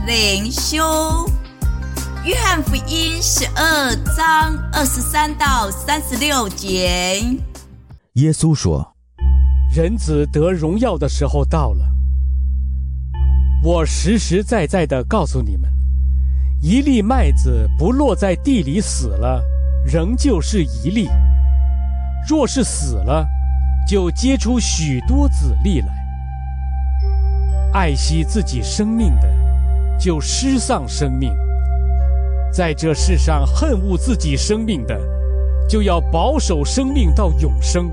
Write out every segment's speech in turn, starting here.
灵修。约翰福音12章23到36节。 耶稣说： 人子得荣耀的时候到了。我实实在在地告诉你们，一粒麦子不落在地里死了，仍旧是一粒；若是死了，就结出许多子粒来。爱惜自己生命的，就失丧生命；在这世上恨恶自己生命的，就要保守生命到永生。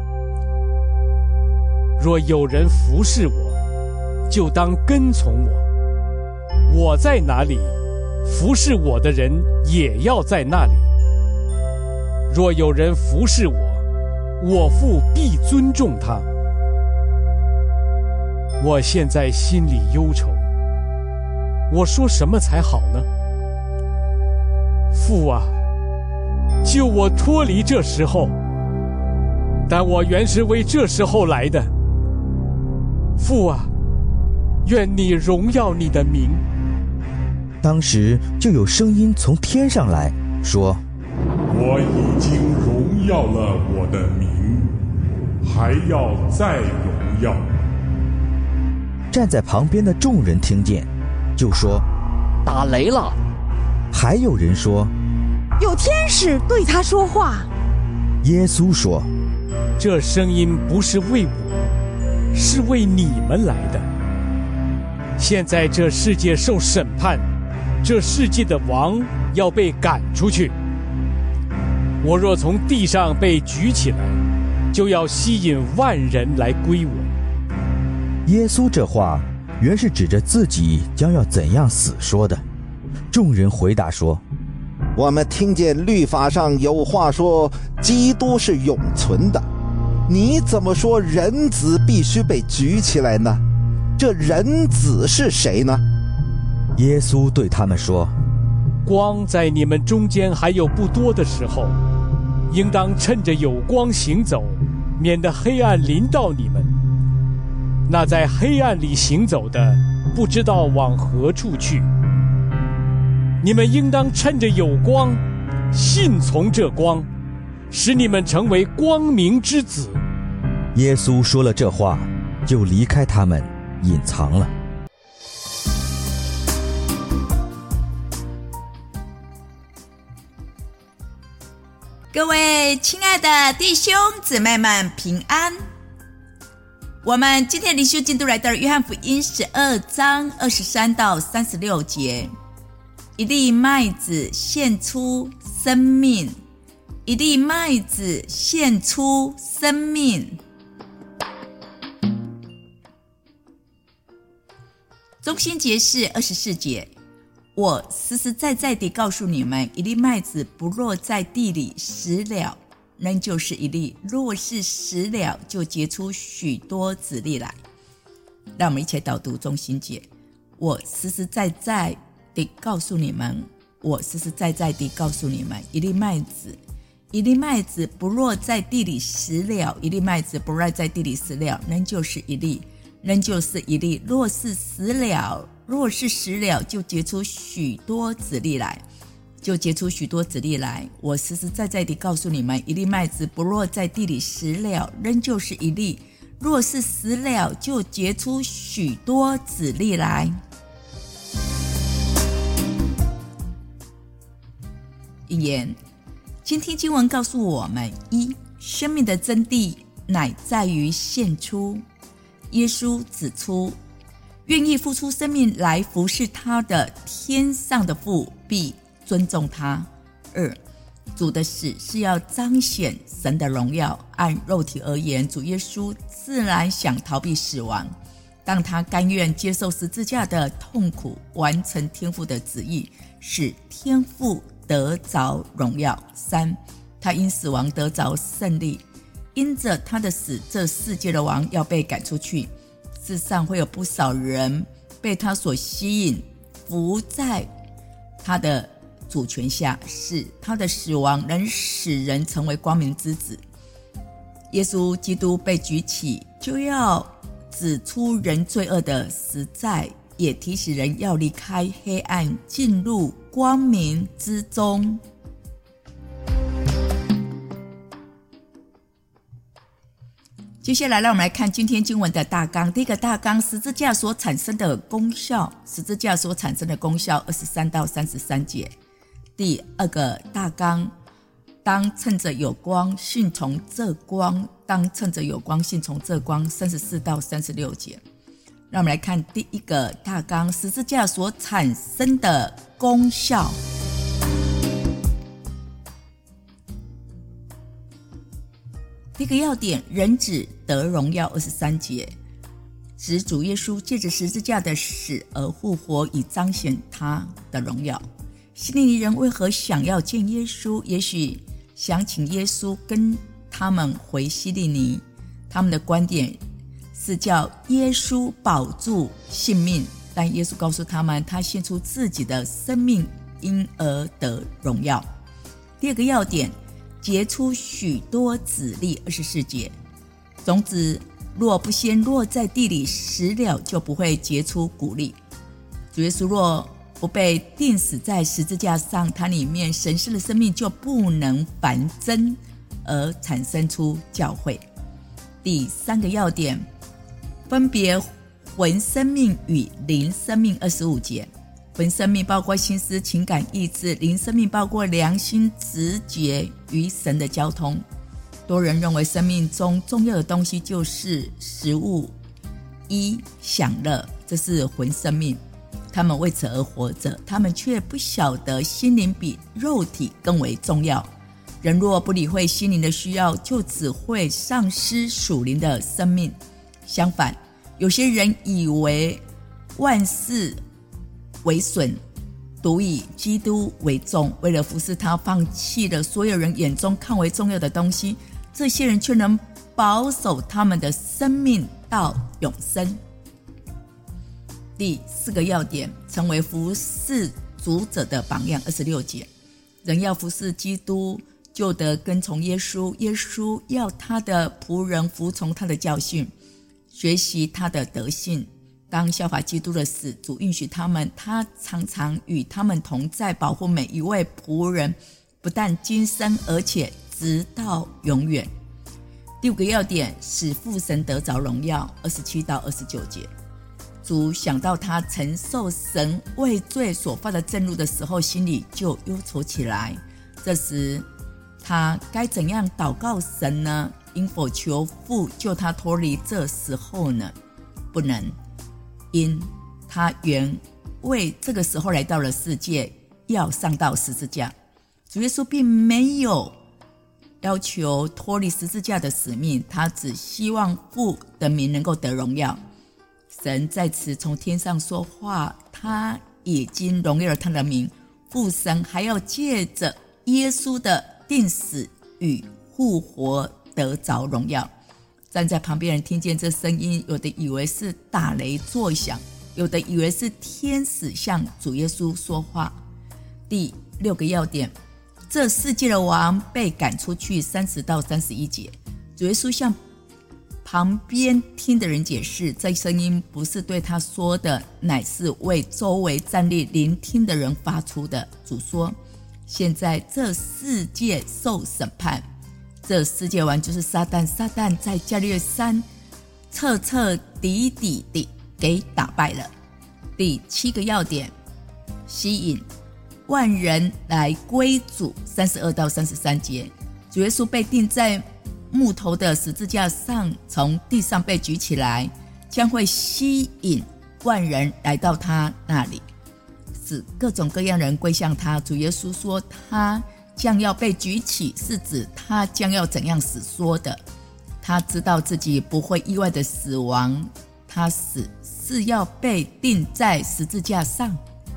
若有人服侍我，就当跟从我；我在哪里，服侍我的人也要在那里。若有人服侍我，我父必尊重他。我现在心里忧愁，我说什么才好呢？父啊，救我脱离这时候，但我原是为这时候来的。父啊，愿你荣耀你的名。 当时就有声音从天上来说： 我已经荣耀了我的名，还要再荣耀。 站在旁边的众人听见，就说： 打雷了。 还有人说： 有天使对他说话。 耶稣说： 这声音不是为我，是为你们来的。现在这世界受审判，这世界的王要被赶出去。我若从地上被举起来，就要吸引万人来归我。 耶稣这话原是指着自己将要怎样死说的。众人回答说： 我们听见律法上有话说，基督是永存的，你怎么说人子必须被举起来呢？这人子是谁呢？ 耶稣对他们说： 光在你们中间还有不多的时候，应当趁着有光行走，免得黑暗临到你们。那在黑暗里行走的，不知道往何处去。你们应当趁着有光，信从这光，使你们成为光明之子。 耶稣说了这话，就离开他们，隐藏了。 各位亲爱的弟兄姊妹们平安。我们今天灵修进度来到了约翰福音12章23到36节。一粒麦子献出生命，一粒麦子献出生命。中心节是24节。我实实在在地告诉你们，一粒麦子不落在地里死了，仍旧是一粒；若是死了，就结出许多子粒来。让我们一起导读中心节。我实实在在地告诉你们，我实实在在地告诉你们，一粒麦子不落在地里死了，一粒麦子不落在地里死了，仍旧是一粒，仍旧是一粒；若是死了，就结出许多子粒来，我实实在在地告诉你们，一粒麦子不落在地里死了，仍旧是一粒；若是死了，就结出许多子粒来。引言：今天经文告诉我们：一、生命的真谛乃在于献出。耶稣指出，愿意付出生命来服侍他的天上的父必尊重他。二、主的死是要彰显神的荣耀。按肉体而言，主耶稣自然想逃避死亡，当他甘愿接受十字架的痛苦，完成天父的旨意，使天父得着荣耀。三、他因死亡得着胜利，因着他的死，这世界的王要被赶出去。世上会有不少人被他所吸引，服在他的主权下，是他的死亡能使人成为光明之子。耶稣基督被举起，就要指出人罪恶的实在也提醒人要离开黑暗，进入光明之中。接下来让我们来看今天经文的大纲。第一个大纲，十字架所产生的功效，十字架所产生的功效23到33节。第二个大纲，当趁着有光信从这光，当趁着有光信从这光34到36节。让我们来看第一个大纲，十字架所产生的功效。第一个要点，人子得荣耀23节，指主耶稣借着十字架的死而复活，以彰显他的荣耀。希利尼人为何想要见耶稣？也许想请耶稣跟他们回希利尼。他们的观点是叫耶稣保住性命，但耶稣告诉他们，他献出自己的生命，因而得荣耀。第二个要点，结出许多子粒24节，种子若不先落在地里死了，就不会结出谷粒。主耶稣若不被钉死在十字架上，他里面神圣的生命就不能繁增而产生出教会。第三个要点，分别魂生命与灵生命25节，魂生命包括心思、情感、意志，灵生命包括良心、直觉与神的交通。多人认为生命中重要的东西就是食物、衣、享乐，这是魂生命，他们为此而活着，他们却不晓得心灵比肉体更为重要。人若不理会心灵的需要，就只会丧失属灵的生命。相反，有些人以为万事为损，独以基督为重，为了服侍他，放弃了所有人眼中看为重要的东西。这些人却能保守他们的生命到永生。第四个要点，成为服侍主者的榜样26节，人要服侍基督，就得跟从耶稣。耶稣要他的仆人服从他的教训，学习他的德性。当效法基督的死，主允许他们，他常常与他们同在，保护每一位仆人，不但今生，而且直到永远。第五个要点，使父神得着荣耀27到29节。主想到他承受神为罪所犯的震怒的时候，心里就忧愁起来。这时他该怎样祷告神呢？应否求父救他脱离这时候呢？不能，因他原为这个时候来到了世界，要上到十字架。主耶稣并没有要求脱离十字架的使命，他只希望父的名能够得荣耀。神在此从天上说话，他已经荣耀了他的名，父神还要借着耶稣的钉死与复活得着荣耀。站在旁边人听见这声音，有的以为是打雷作响，有的以为是天使向主耶稣说话。第六个要点，这世界的王被赶出去30到31节。主耶稣向旁边听的人解释，这声音不是对他说的，乃是为周围站立聆听的人发出的。主说，现在这世界受审判，这世界王就是撒旦，撒旦在加略山彻彻底底地给打败了。第七个要点，吸引万人来归主32到33节。主耶稣被钉在木头的十字架上，从地上被举起来，将会吸引万人来到他那里，使各种各样人归向他。主耶稣说他将要被举起，是指他将要怎样死说的。他知道自己不会意外的死亡，他死是要被钉在十字架上。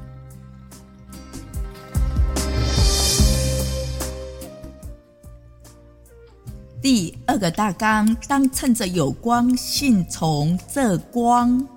第二个大纲，当趁着有光信从这光。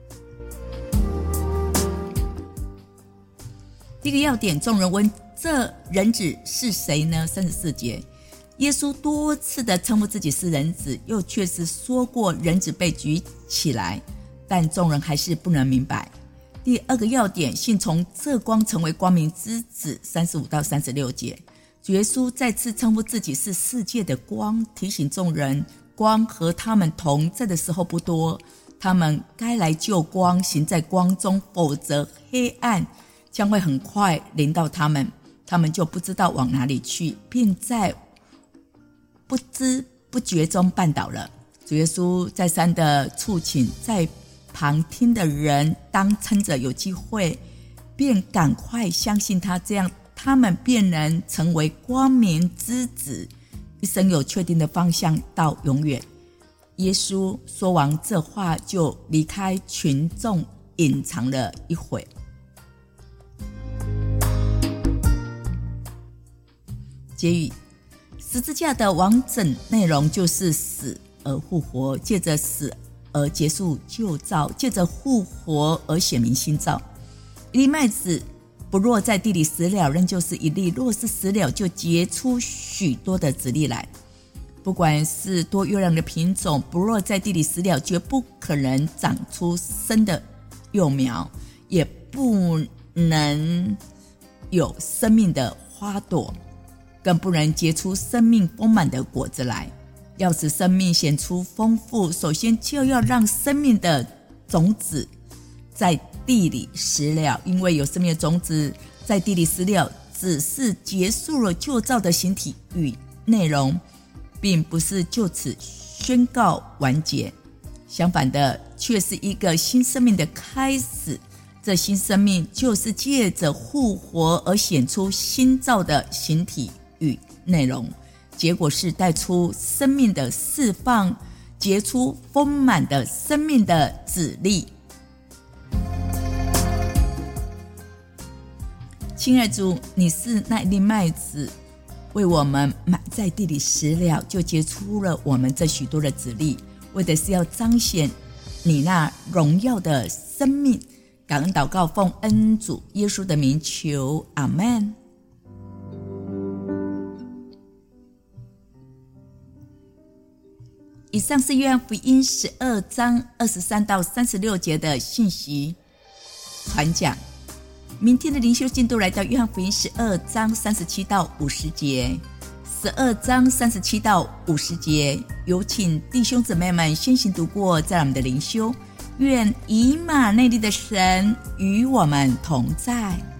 第一个要点，众人问这人子是谁呢？34节，耶稣多次的称呼自己是人子，又确实说过人子被举起来，但众人还是不能明白。 第二个要点，信从这光成为光明之子，35到36节。主耶稣再次称呼自己是世界的光，提醒众人，光和他们同在的时候不多，他们该来救光，行在光中，否则黑暗将会很快临到他们，他们就不知道往哪里去，并在不知不觉中绊倒了。主耶稣再三的促请在旁听的人，当趁着有机会便赶快相信他，这样他们便能成为光明之子，一生有确定的方向到永远。耶稣说完这话就离开群众，隐藏了一会。结语，十字架的完整内容就是死而复活，借着死而结束旧造，借着复活而显明新造。一粒麦子不落在地里死了，仍旧是一粒；若是死了，就结出许多的子粒来。不管是多优良的品种，不落在地里死了，绝不可能长出生的幼苗，也不能有生命的花朵，更不能结出生命丰满的果子来。要使生命显出丰富，首先就要让生命的种子在地里死了，因为有生命的种子在地里死了，只是结束了旧造的形体与内容，并不是就此宣告完结，相反的，却是一个新生命的开始。这新生命就是借着复活而显出新造的形体与内容，结果是带出生命的释放，结出丰满的生命的子粒。亲爱主，你是那一粒麦子，为我们埋在地里死了，就结出了我们这许多的子粒，为的是要彰显你那荣耀的生命。感恩祷告，奉恩主耶稣的名求，阿们。以上是约翰福音12章23到36节的信息传讲。明天的灵修进度来到约翰福音12章37到50节。12章37到50节，有请弟兄姊妹们先行读过，在我们的灵修。愿以马内利的神与我们同在。